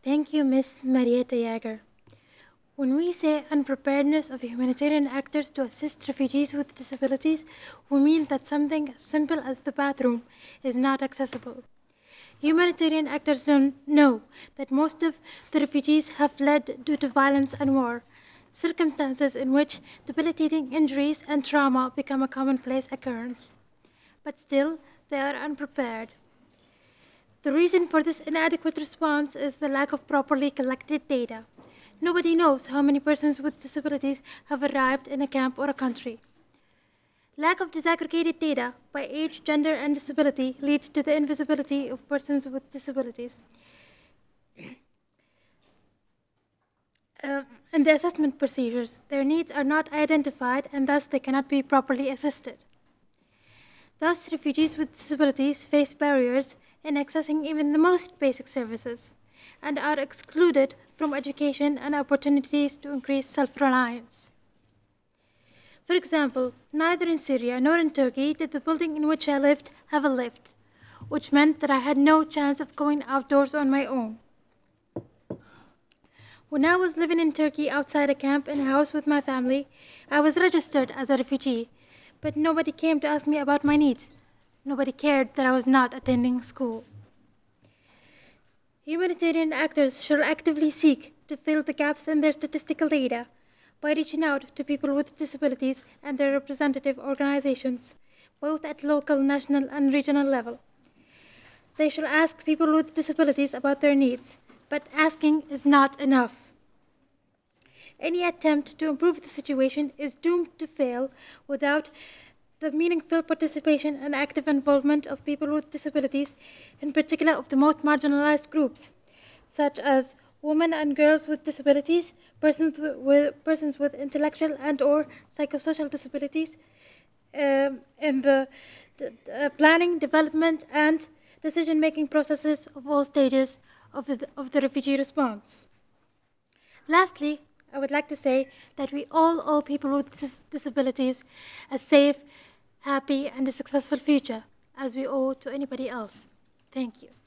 Thank you, Miss Marietta Jager. When we say unpreparedness of humanitarian actors to assist refugees with disabilities, we mean that something as simple as the bathroom is not accessible. Humanitarian actors don't know that most of the refugees have fled due to violence and war, circumstances in which debilitating injuries and trauma become a commonplace occurrence. But still, they are unprepared. The reason for this inadequate response is the lack of properly collected data. Nobody knows how many persons with disabilities have arrived in a camp or a country. Lack of disaggregated data by age, gender, and disability leads to the invisibility of persons with disabilities. In the assessment procedures, their needs are not identified and thus they cannot be properly assisted. Thus, refugees with disabilities face barriers in accessing even the most basic services and are excluded from education and opportunities to increase self-reliance. For example, neither in Syria nor in Turkey did the building in which I lived have a lift, which meant that I had no chance of going outdoors on my own. When I was living in Turkey outside a camp in a house with my family, I was registered as a refugee, but nobody came to ask me about my needs. Nobody cared that I was not attending school. Humanitarian actors should actively seek to fill the gaps in their statistical data by reaching out to people with disabilities and their representative organizations, both at local, national, and regional level. They should ask people with disabilities about their needs, but asking is not enough. Any attempt to improve the situation is doomed to fail without the meaningful participation and active involvement of people with disabilities, in particular of the most marginalized groups, such as women and girls with disabilities, persons with intellectual and or psychosocial disabilities, in the planning, development, and decision-making processes of all stages of the refugee response. Lastly, I would like to say that we all owe people with disabilities a safe, happy, and a successful future, as we owe to anybody else. Thank you.